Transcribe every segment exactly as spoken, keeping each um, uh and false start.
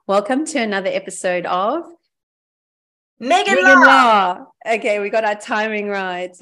Welcome to another episode of Megan Megan Law. Law. Okay, we got our timing right.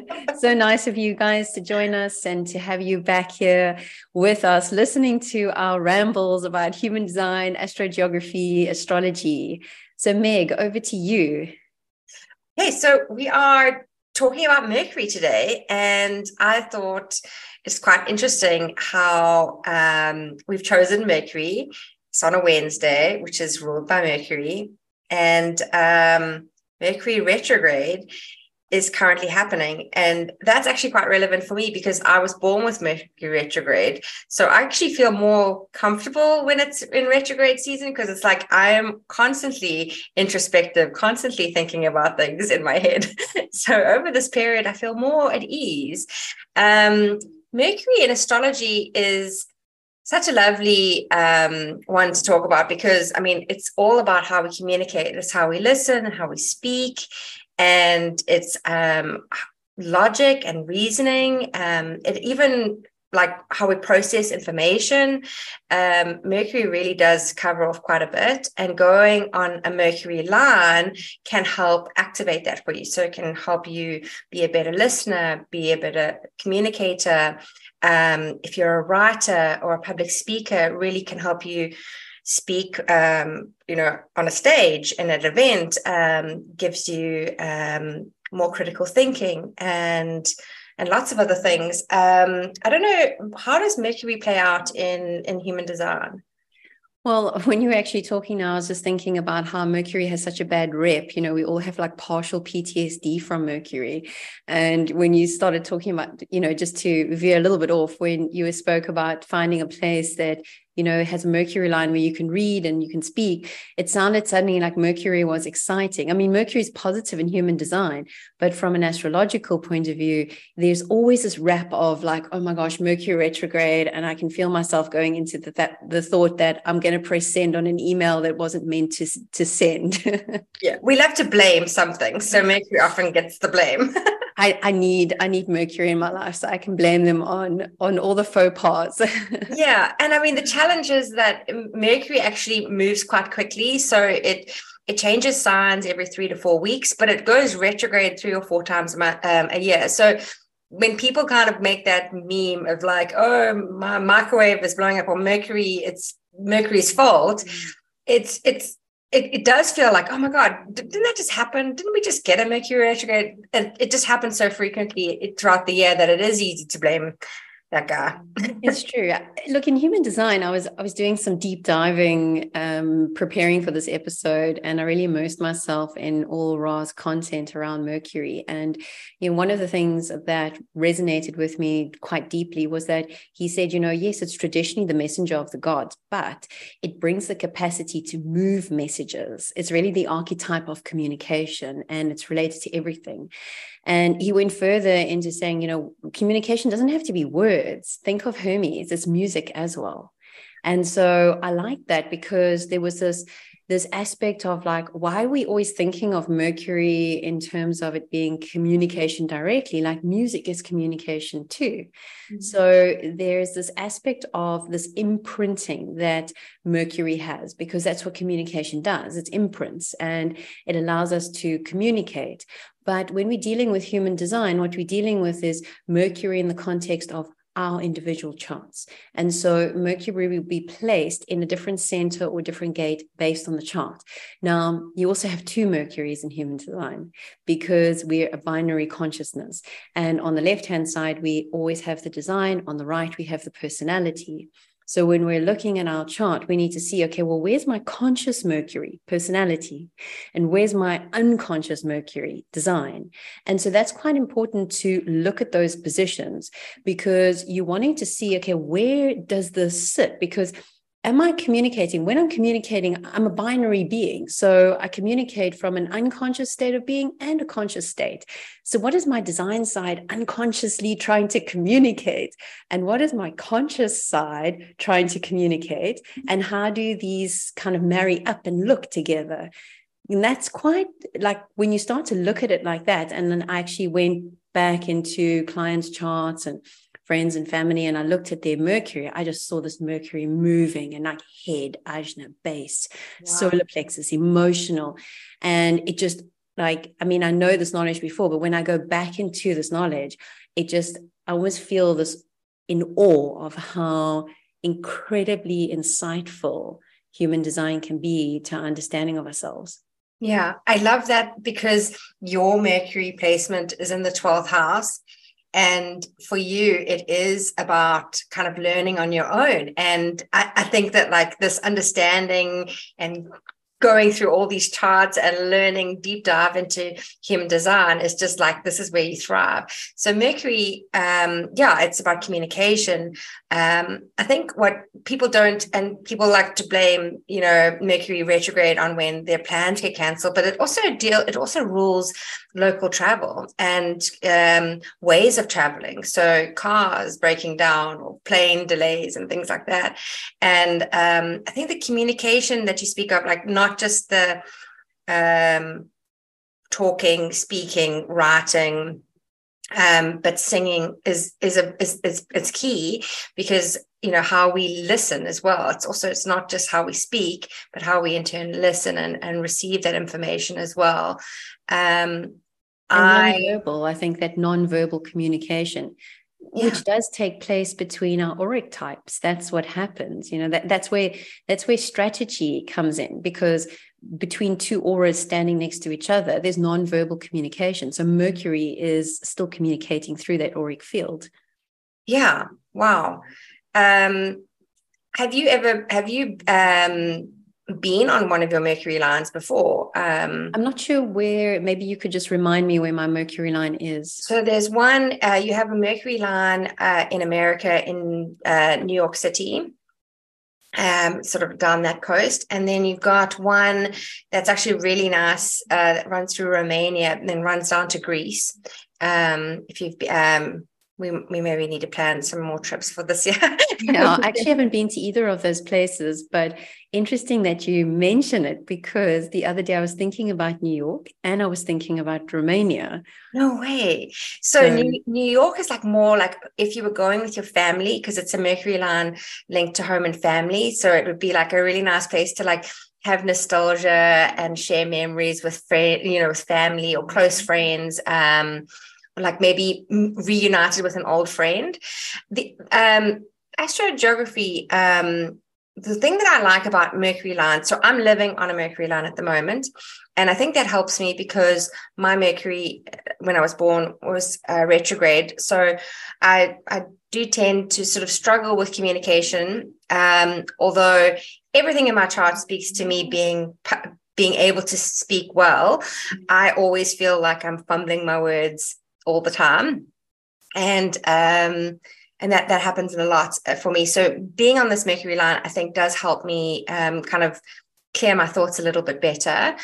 So nice of you guys to join us and to have you back here with us, listening to our rambles about human design, astrogeography, astrology. So Meg, over to you. Hey, so we are talking about Mercury today, and I thought it's quite interesting how um, we've chosen Mercury. It's on a Wednesday, which is ruled by Mercury, and um, Mercury retrograde is currently happening. And that's actually quite relevant for me because I was born with Mercury retrograde. So I actually feel more comfortable when it's in retrograde season because it's like I am constantly introspective, constantly thinking about things in my head. So over this period, I feel more at ease. Um, Mercury in astrology is such a lovely um, one to talk about because, I mean, it's all about how we communicate. It's how we listen and how we speak. And it's um, logic and reasoning. Um, it even like how we process information. Um, Mercury really does cover off quite a bit. And going on a Mercury line can help activate that for you. So it can help you be a better listener, be a better communicator. Um, if you're a writer or a public speaker, it really can help you speak, um, you know, on a stage in an event, um, gives you um, more critical thinking and and lots of other things. Um, I don't know, how does Mercury play out in, in human design? Well, when you were actually talking now, I was just thinking about how Mercury has such a bad rep. You know, we all have like partial P T S D from Mercury. And when you started talking about, you know, just to veer a little bit off, when you spoke about finding a place that, you know, has a Mercury line where you can read and you can speak, it sounded suddenly like Mercury was exciting. I mean, Mercury is positive in human design, but from an astrological point of view, there's always this wrap of like, oh my gosh, Mercury retrograde. And I can feel myself going into the, that, the thought that I'm going to press send on an email that wasn't meant to, to send. Yeah, we love to blame something. So Mercury often gets the blame. I, I need I need Mercury in my life so I can blame them on on all the faux pas. Yeah, and I mean the challenge is that Mercury actually moves quite quickly, so it it changes signs every three to four weeks, but it goes retrograde three or four times a, month, um, a year. So when people kind of make that meme of like, oh, my microwave is blowing up on Mercury, it's Mercury's fault. Mm. It's it's it, it does feel like, oh my God, didn't that just happen? Didn't we just get a Mercury retrograde? And it just happens so frequently throughout the year that it is easy to blame that guy. It's true. Look, in human design, I was I was doing some deep diving, um, preparing for this episode, and I really immersed myself in all Ra's content around Mercury. And you know, one of the things that resonated with me quite deeply was that he said, you know, yes, it's traditionally the messenger of the gods, but it brings the capacity to move messages. It's really the archetype of communication, and it's related to everything. And he went further into saying, you know, communication doesn't have to be words. Think of Hermes, it's music as well. And so I like that because there was this, this aspect of like, why are we always thinking of Mercury in terms of it being communication directly? Like music is communication too. Mm-hmm. So there's this aspect of this imprinting that Mercury has, because that's what communication does. It's imprints and it allows us to communicate. But when we're dealing with human design, what we're dealing with is Mercury in the context of our individual charts. And so Mercury will be placed in a different center or different gate based on the chart. Now, you also have two Mercuries in human design because we're a binary consciousness. And on the left-hand side, we always have the design. On the right, we have the personality. So when we're looking at our chart, we need to see, okay, well, where's my conscious Mercury, personality? And where's my unconscious Mercury, design? And so that's quite important to look at those positions because you're wanting to see, okay, where does this sit? Because am I communicating? When I'm communicating, I'm a binary being. So I communicate from an unconscious state of being and a conscious state. So what is my design side unconsciously trying to communicate? And what is my conscious side trying to communicate? And how do these kind of marry up and look together? And that's quite like when you start to look at it like that. And then I actually went back into clients' charts and friends and family and I looked at their Mercury, I just saw this Mercury moving and like head, ajna, base, wow. solar plexus, emotional. And it just like, I mean, I know this knowledge before, but when I go back into this knowledge, it just, I always feel this in awe of how incredibly insightful human design can be to our understanding of ourselves. Yeah, I love that because your Mercury placement is in the twelfth house. And for you, it is about kind of learning on your own. And I, I think that like this understanding and going through all these charts and learning deep dive into human design is just like, this is where you thrive. So Mercury, um, yeah, it's about communication. Um, I think what people don't, and people like to blame, you know, Mercury retrograde on when their plans get canceled, but it also deal, it also rules local travel and um, ways of traveling. So cars breaking down or plane delays and things like that. And um, I think the communication that you speak of, like not just the um, talking, speaking, writing, um, but singing is is a is, is it's key because you know how we listen as well. It's also it's not just how we speak, but how we in turn listen and, and receive that information as well. Um, and I, non-verbal, I think that non-verbal communication. Yeah. Which does take place between our auric types. That's what happens. You know, that, that's where that's where strategy comes in, because between two auras standing next to each other, there's non-verbal communication. So Mercury is still communicating through that auric field. Yeah. Wow. Um, have you ever have you um been on one of your Mercury lines before? Um, I'm not sure where. Maybe you could just remind me where my Mercury line is. So there's one, uh, you have a Mercury line uh, in America, in uh, New York City, um, sort of down that coast. And then you've got one that's actually really nice uh, that runs through Romania and then runs down to Greece. Um, if you've um, We, we maybe need to plan some more trips for this year. Yeah, I actually haven't been to either of those places, but interesting that you mention it, because the other day I was thinking about New York and I was thinking about Romania. No way. So, so New, New York is like more like if you were going with your family, because it's a Mercury line linked to home and family. So it would be like a really nice place to like have nostalgia and share memories with friends, you know, with family or close friends. Um, like maybe reunited with an old friend. The um, astrogeography, um, the thing that I like about Mercury line, so I'm living on a Mercury line at the moment, and I think that helps me because my Mercury, when I was born, was uh, retrograde. So I, I do tend to sort of struggle with communication, um, although everything in my chart speaks to me being being able to speak well. I always feel like I'm fumbling my words all the time, and um and that that happens a lot for me. So being on this Mercury line, I think, does help me um kind of clear my thoughts a little bit better.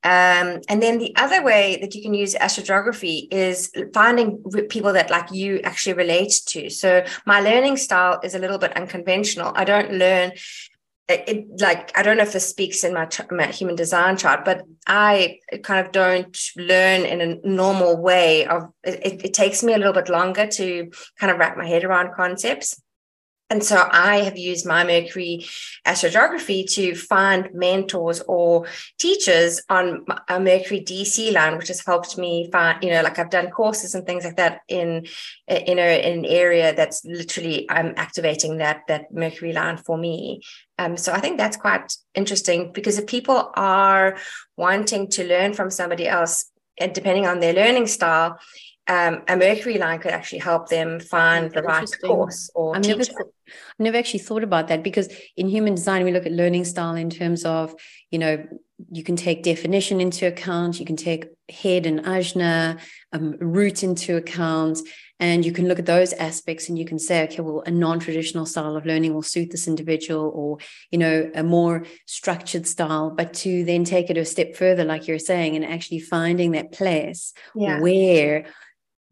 Um and then the other way that you can use astrogeography is finding people that like you actually relate to. So my learning style is a little bit unconventional. I don't learn It, it like I don't know if this speaks in my, ch- my human design chart, but I kind of don't learn in a normal way. Of it, it takes me a little bit longer to kind of wrap my head around concepts. And so I have used my Mercury astrogeography to find mentors or teachers on a Mercury D C line, which has helped me find, you know, like I've done courses and things like that in, you know, in an area that's literally, I'm activating that, that Mercury line for me. Um, so I think that's quite interesting, because if people are wanting to learn from somebody else, and depending on their learning style, Um, a Mercury line could actually help them find That's the right course or I've teacher. Never th- I've never actually thought about that, because in human design, we look at learning style in terms of, you know, you can take definition into account, you can take head and ajna, um, root into account, and you can look at those aspects and you can say, okay, well, a non-traditional style of learning will suit this individual, or, you know, a more structured style. But to then take it a step further, like you're saying, and actually finding that place yeah. where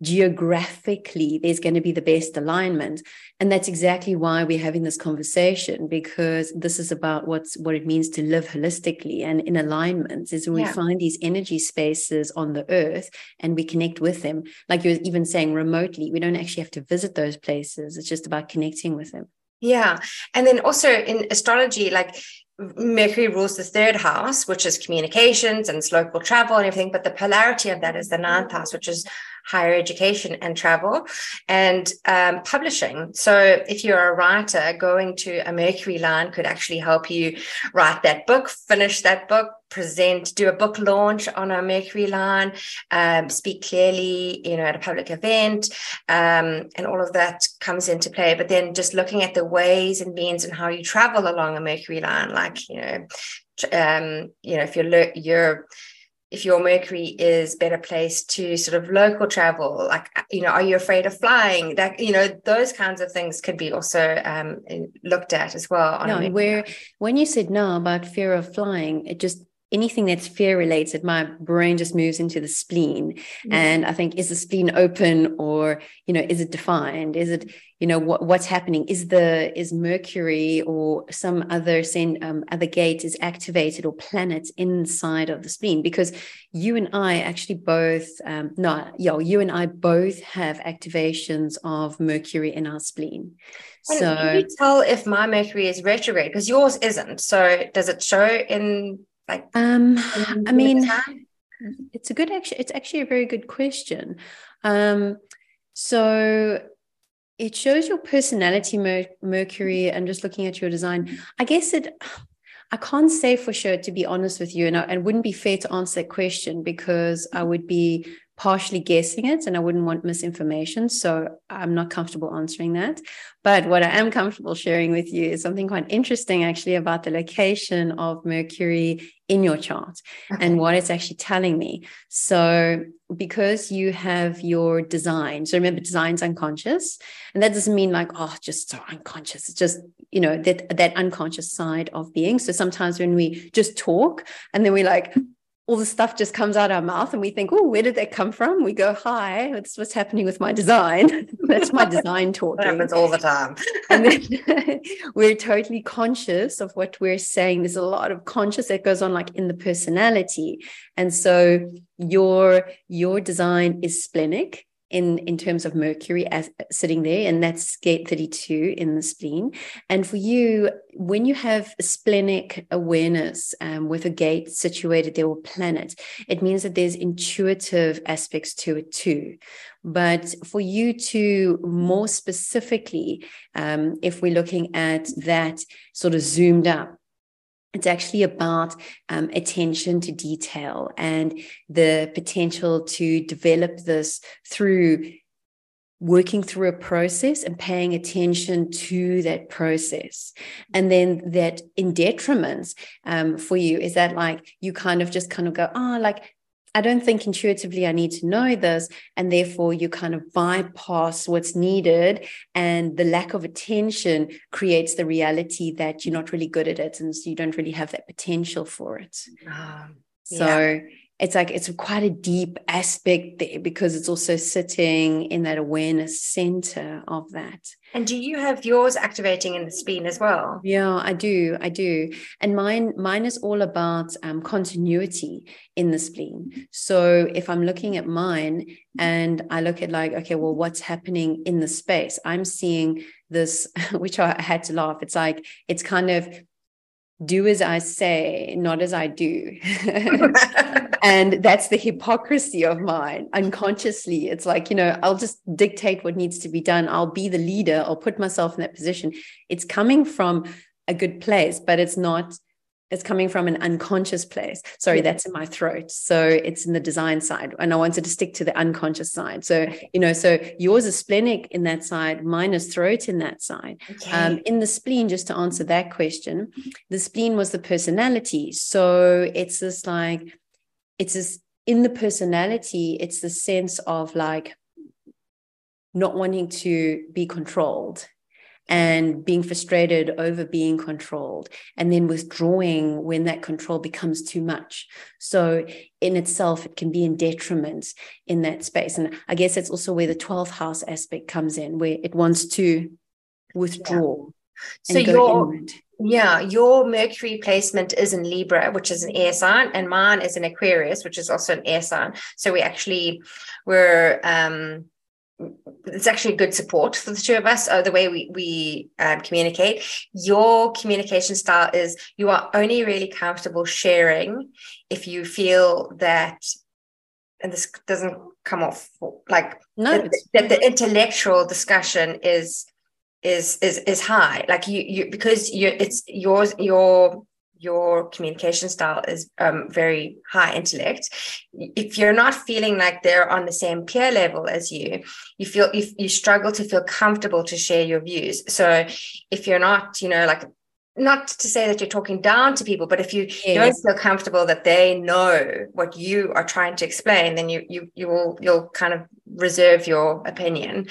geographically there's going to be the best alignment. And that's exactly why we're having this conversation, because this is about what's what it means to live holistically and in alignment, is when yeah. we find these energy spaces on the earth and we connect with them. Like you're even saying, remotely, we don't actually have to visit those places. It's just about connecting with them. Yeah. And then also in astrology, like Mercury rules the third house, which is communications and it's local travel and everything. But the polarity of that is the ninth house, which is higher education and travel and um, publishing. So if you're a writer, going to a Mercury line could actually help you write that book, finish that book, present, do a book launch on a Mercury line, um, speak clearly, you know, at a public event, um, and all of that comes into play. But then just looking at the ways and means and how you travel along a Mercury line, like, you know, um, you know, if you're, you're if your Mercury is better placed to sort of local travel, like, you know, are you afraid of flying? That, you know, those kinds of things could be also um, looked at as well. On no, where when you said no about fear of flying, it just, anything that's fear related, my brain just moves into the spleen. Mm-hmm. And I think, is the spleen open, or, you know, is it defined? Is it, you know, what, what's happening? Is the, is Mercury or some other, um, other gate is activated, or planets inside of the spleen? Because you and I actually both, um, no, yeah, you and I both have activations of Mercury in our spleen. And so can you tell if my Mercury is retrograde? Because yours isn't. So does it show in, like, um I mean, it's a good actually it's actually a very good question. Um so it shows your personality, Mer- Mercury, and just looking at your design, I guess it I can't say for sure, to be honest with you, and I, it wouldn't be fair to answer that question, because I would be partially guessing it and I wouldn't want misinformation. So I'm not comfortable answering that. But what I am comfortable sharing with you is something quite interesting actually about the location of Mercury in your chart. Okay. And what it's actually telling me. So because you have your design, so remember, design's unconscious, and that doesn't mean like, oh, just so unconscious. It's just, you know, that that unconscious side of being. So sometimes when we just talk and then we like, all the stuff just comes out our mouth and we think, oh, where did that come from? We go, hi, that's what's happening with my design. That's my design talking. That happens all the time. And then we're totally conscious of what we're saying. There's a lot of conscious that goes on, like in the personality. And so your, your design is splenic in, in terms of Mercury as sitting there, and that's gate thirty-two in the spleen. And for you, when you have splenic awareness um, with a gate situated there, or planet, it means that there's intuitive aspects to it too. But for you to more specifically, um, if we're looking at that sort of zoomed up, it's actually about um, attention to detail and the potential to develop this through working through a process and paying attention to that process. And then that in detriment um, for you is that, like, you kind of just kind of go, oh, like, I don't think intuitively I need to know this. And therefore you kind of bypass what's needed, and the lack of attention creates the reality that you're not really good at it. And so you don't really have that potential for it. Um, so yeah. It's like, it's quite a deep aspect there, because it's also sitting in that awareness center of that. And do you have yours activating in the spleen as well? Yeah, I do. I do. And mine, mine is all about um, continuity in the spleen. So if I'm looking at mine and I look at like, okay, well, what's happening in the space? I'm seeing this, which I had to laugh. It's like, it's kind of do as I say, not as I do. And that's the hypocrisy of mine. Unconsciously, it's like, you know, I'll just dictate what needs to be done. I'll be the leader. I'll put myself in that position. It's coming from a good place, but it's not, it's coming from an unconscious place. Sorry, yeah. That's in my throat. So it's in the design side. And I wanted to stick to the unconscious side. So, you know, so yours is splenic in that side, mine is throat in that side. Okay. Um, in the spleen, just to answer that question, the spleen was the personality. So it's this like, it's this in the personality, it's the sense of like not wanting to be controlled. and being frustrated over being controlled, and then withdrawing when that control becomes too much. So in itself, it can be in detriment in that space. And I guess it's also where the twelfth house aspect comes in, where it wants to withdraw. Yeah. So your, yeah, your Mercury placement is in Libra, which is an air sign, and mine is in Aquarius, which is also an air sign. So we actually were, um, it's actually good support for the two of us, uh, the way we, we um, communicate. Your communication style is you are only really comfortable sharing if you feel that, and this doesn't come off like no, that, that the intellectual discussion is is is is high, like you you because you it's yours your your communication style is um very high intellect. If you're not feeling like they're on the same peer level as you, you feel if you struggle to feel comfortable to share your views. So if you're not, you know, like, not to say that you're talking down to people, but if you yes. don't feel comfortable that they know what you are trying to explain, then you you you will you'll kind of reserve your opinion.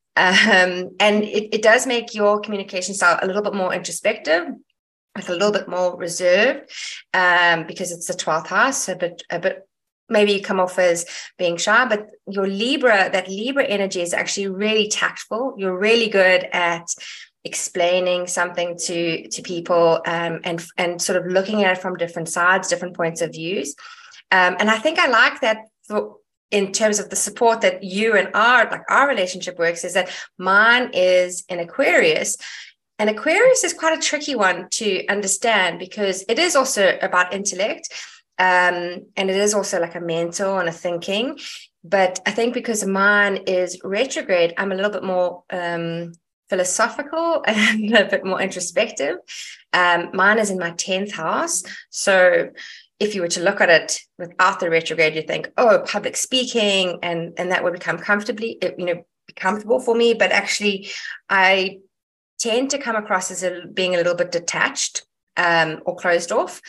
Um, and it, it does make your communication style a little bit more introspective, like a little bit more reserved, um, because it's the twelfth house, a bit, a bit, maybe you come off as being shy, but your Libra, that Libra energy is actually really tactful. You're really good at explaining something to, to people, um, and, and sort of looking at it from different sides, different points of views. Um, and I think I like that for, in terms of the support that you and our, like our relationship works, is that mine is in Aquarius. And Aquarius is quite a tricky one to understand because it is also about intellect. Um, and it is also like a mental and a thinking. But I think because mine is retrograde, I'm a little bit more um, philosophical and a bit more introspective. Um, mine is in my tenth house. So if you were to look at it without the retrograde, you think, oh, public speaking, and, and that would become comfortably, you know, be comfortable for me. But actually, I tend to come across as a, being a little bit detached um, or closed off,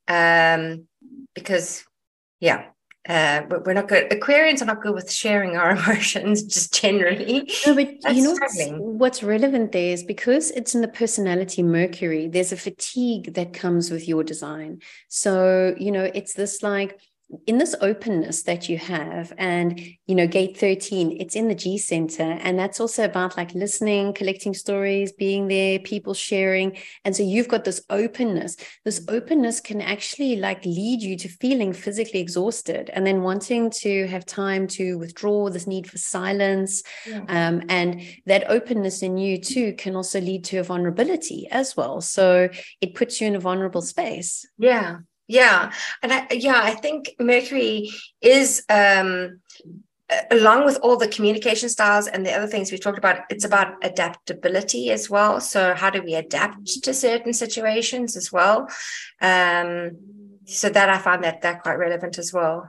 um, because, yeah, uh, we're not good. Aquarians are not good with sharing our emotions, just generally. No, but That's you know what's, what's relevant there is because it's in the personality Mercury, there's a fatigue that comes with your design. So, you know, it's this like, in this openness that you have, and, you know, gate thirteen, it's in the G center. And that's also about like listening, collecting stories, being there, people sharing. And so you've got this openness. This openness can actually like lead you to feeling physically exhausted and then wanting to have time to withdraw, this need for silence. Yeah. Um, and that openness in you too can also lead to a vulnerability as well. So it puts you in a vulnerable space. Yeah. Yeah. And I, yeah, I think Mercury is, um, along with all the communication styles and the other things we talked about, it's about adaptability as well. So how do we adapt to certain situations as well? Um, so that I find that that quite relevant as well.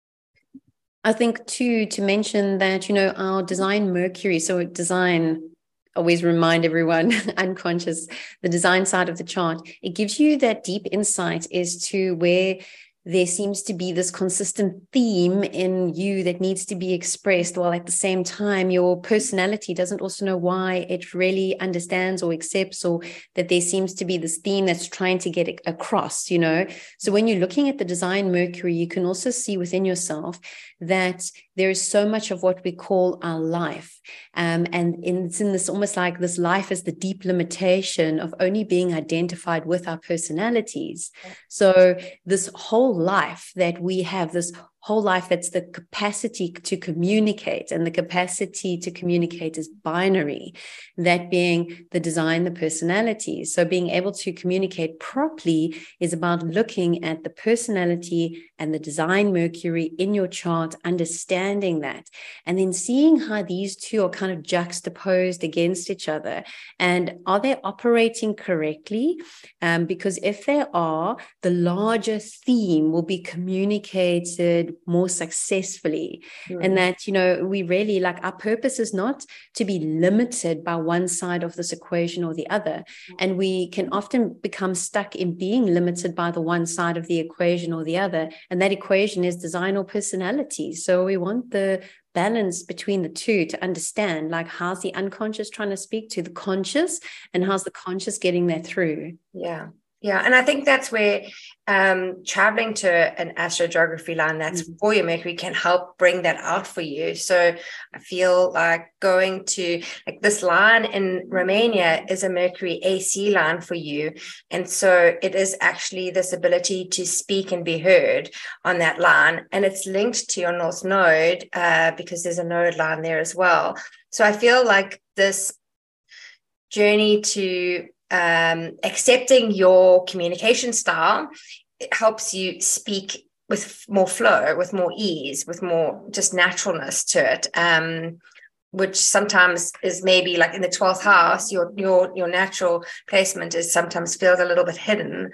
I think too, to mention that, you know, our design Mercury, so design, always remind everyone unconscious, the design side of the chart, it gives you that deep insight as to where there seems to be this consistent theme in you that needs to be expressed, while at the same time your personality doesn't also know why it really understands or accepts, or that there seems to be this theme that's trying to get it across, you know. So when you're looking at the design Mercury, you can also see within yourself that there is so much of what we call our life. Um, and in, it's in this almost like this life is the deep limitation of only being identified with our personalities. So this whole life that we have, this whole life that's the capacity to communicate, and the capacity to communicate is binary, that being the design, the personality. So being able to communicate properly is about looking at the personality and the design Mercury in your chart, understanding that, and then seeing how these two are kind of juxtaposed against each other. And are they operating correctly? Um, because if they are, the larger theme will be communicated it more successfully. Mm. And that, you know, we really like our purpose is not to be limited by one side of this equation or the other. And we can often become stuck in being limited by the one side of the equation or the other. And that equation is design or personality. So we want the balance between the two to understand, like, how's the unconscious trying to speak to the conscious, and how's the conscious getting that through. Yeah. Yeah. And I think that's where um, traveling to an astrogeography line that's mm-hmm. for your Mercury can help bring that out for you. So I feel like going to like this line in Romania is a Mercury A C line for you. And so it is actually this ability to speak and be heard on that line. And it's linked to your North Node uh, because there's a node line there as well. So I feel like this journey to um, accepting your communication style, it helps you speak with more flow, with more ease, with more just naturalness to it. Um, which sometimes is maybe like in the twelfth house, your your your natural placement is sometimes feels a little bit hidden.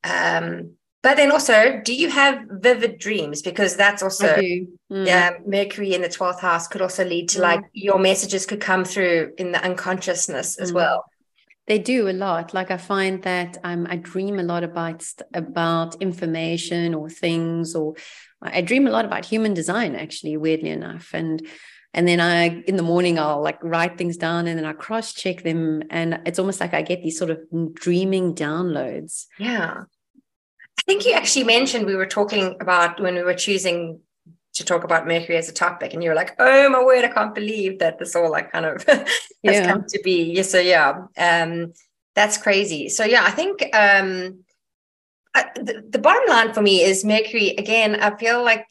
Um, but then also, do you have vivid dreams? Because that's also, I do. Mm. Yeah, Mercury in the twelfth house could also lead to mm. like your messages could come through in the unconsciousness as mm. well. They do a lot. Like I find that um, I dream a lot about about information or things, or I dream a lot about human design, actually, weirdly enough. And and then I, in the morning, I'll like write things down and then I cross check them. And it's almost like I get these sort of dreaming downloads. Yeah. I think you actually mentioned, we were talking about when we were choosing to talk about Mercury as a topic, and you're like, oh my word, I can't believe that this all like kind of has yeah. come to be. Yeah, so yeah, um, that's crazy. So yeah, I think um, I, the, the bottom line for me is Mercury, again, I feel like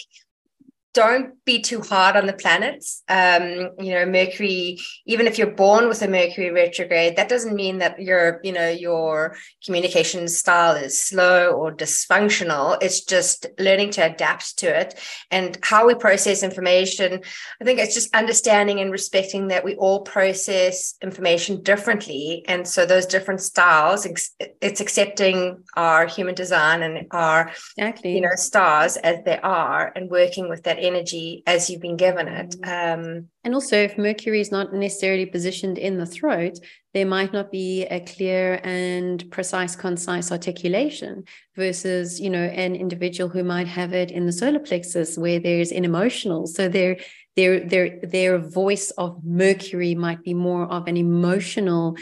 don't be too hard on the planets. Um, you know, Mercury, even if you're born with a Mercury retrograde, that doesn't mean that your, you know, your communication style is slow or dysfunctional. It's just learning to adapt to it. And how we process information, I think it's just understanding and respecting that we all process information differently. And so those different styles, it's accepting our human design and our, exactly. you know, stars as they are, and working with that energy as you've been given it. Um, and also, if Mercury is not necessarily positioned in the throat, there might not be a clear and precise, concise articulation versus, you know, an individual who might have it in the solar plexus where there's an emotional. So their their their their voice of Mercury might be more of an emotional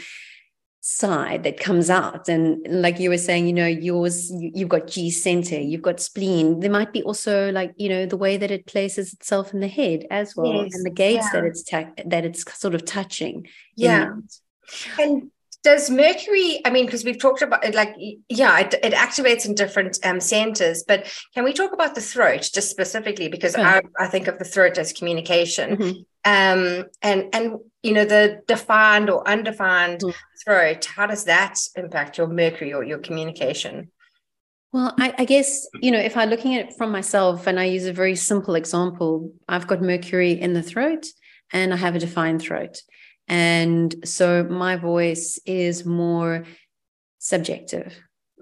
side that comes out. And like you were saying, you know, yours, you, you've got G center, you've got spleen. There might be also, like, you know, the way that it places itself in the head as well, yes. and the gates yeah. that it's ta- that it's sort of touching. Yeah. And does Mercury, I mean, because we've talked about it, like, yeah, it, it activates in different um, centers, but can we talk about the throat just specifically? Because sure. I, I think of the throat as communication. Mm-hmm. Um, and, and, you know, the defined or undefined mm-hmm. throat, how does that impact your Mercury or your communication? Well, I, I guess, you know, if I'm looking at it from myself, and I use a very simple example, I've got Mercury in the throat and I have a defined throat. And so my voice is more subjective.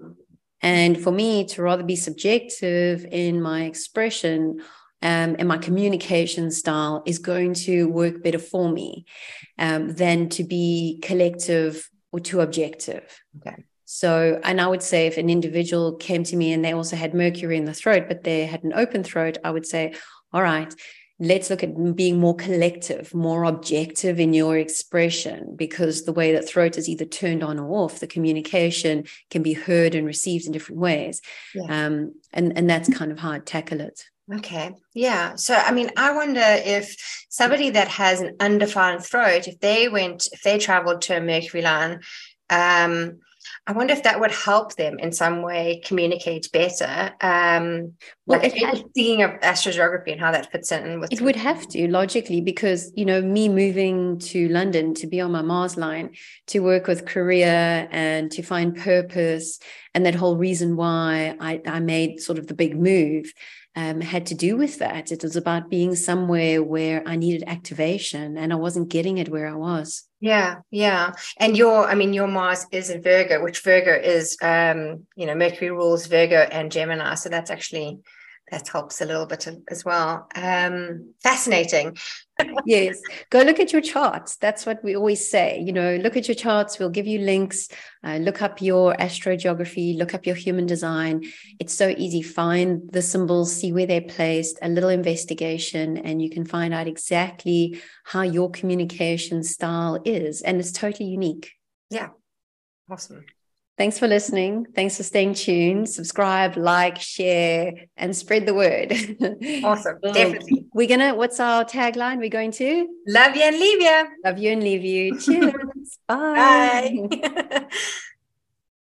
And for me to rather be subjective in my expression um, and my communication style is going to work better for me um, than to be collective or too objective. Okay. So, and I would say if an individual came to me and they also had Mercury in the throat, but they had an open throat, I would say, all right, let's look at being more collective, more objective in your expression, because the way that throat is either turned on or off, the communication can be heard and received in different ways. Yeah. Um, and, and that's kind of how I tackle it. Okay. Yeah. So, I mean, I wonder if somebody that has an undefined throat, if they went, if they traveled to a Mercury line, um, I wonder if that would help them in some way communicate better. Um, well, like has, thinking of astrogeography and how that fits in with it would have to logically, because, you know, me moving to London to be on my Mars line, to work with career and to find purpose, and that whole reason why I, I made sort of the big move um, had to do with that. It was about being somewhere where I needed activation and I wasn't getting it where I was. Yeah, yeah. And your, I mean, your Mars is in Virgo, which Virgo is, um, you know, Mercury rules Virgo and Gemini. So that's actually that helps a little bit as well. Um, fascinating. Yes, go look at your charts. That's what we always say. You know, look at your charts. We'll give you links. Uh, look up your astrogeography. Look up your human design. It's so easy. Find the symbols, see where they're placed, a little investigation, and you can find out exactly how your communication style is. And it's totally unique. Yeah, awesome. Thanks for listening. Thanks for staying tuned. Subscribe, like, share, and spread the word. Awesome. Well, definitely. We're going to, what's our tagline? We're going to love you and leave you. Love you and leave you. Cheers. Bye. Bye.